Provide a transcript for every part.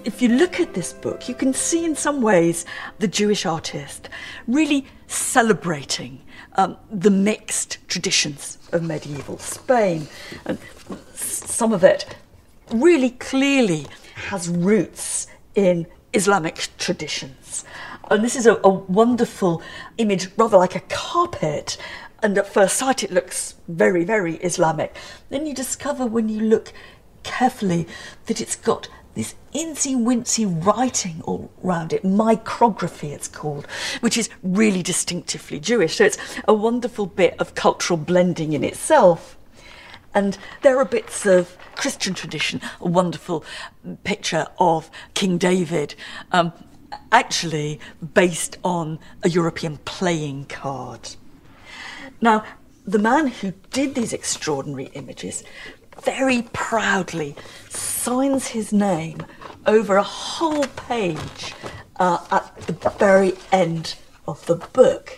if you look at this book, you can see in some ways the Jewish artist really celebrating the mixed traditions of medieval Spain. And some of it really clearly has roots in Islamic traditions. And this is a wonderful image, rather like a carpet. And at first sight, it looks very, very Islamic. Then you discover when you look carefully that it's got this insy-wincy writing all around it, micrography it's called, which is really distinctively Jewish. So it's a wonderful bit of cultural blending in itself. And there are bits of Christian tradition, a wonderful picture of King David, actually based on a European playing card. Now, the man who did these extraordinary images very proudly signs his name over a whole page at the very end of the book.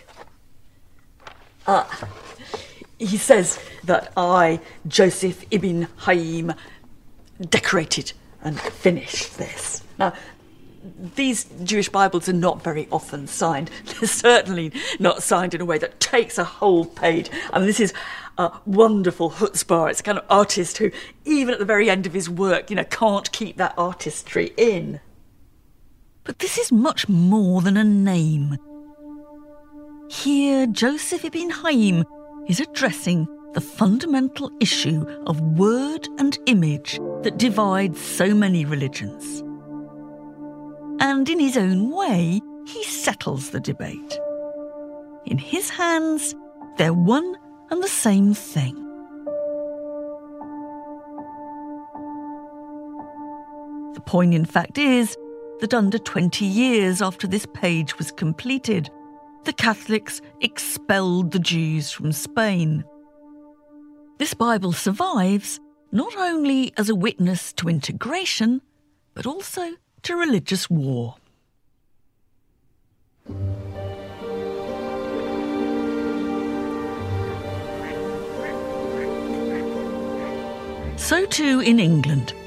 He says that I, Joseph Ibn Hayim, decorated and finished this. Now, these Jewish Bibles are not very often signed. They're certainly not signed in a way that takes a whole page. I mean, this is a wonderful chutzpah. It's a kind of artist who, even at the very end of his work, can't keep that artistry in. But this is much more than a name. Here, Joseph Ibn Hayim is addressing the fundamental issue of word and image that divides so many religions. And in his own way, he settles the debate. In his hands, they're one and the same thing. The poignant fact is that under 20 years after this page was completed, the Catholics expelled the Jews from Spain. This Bible survives not only as a witness to integration, but also to religious war. So too in England,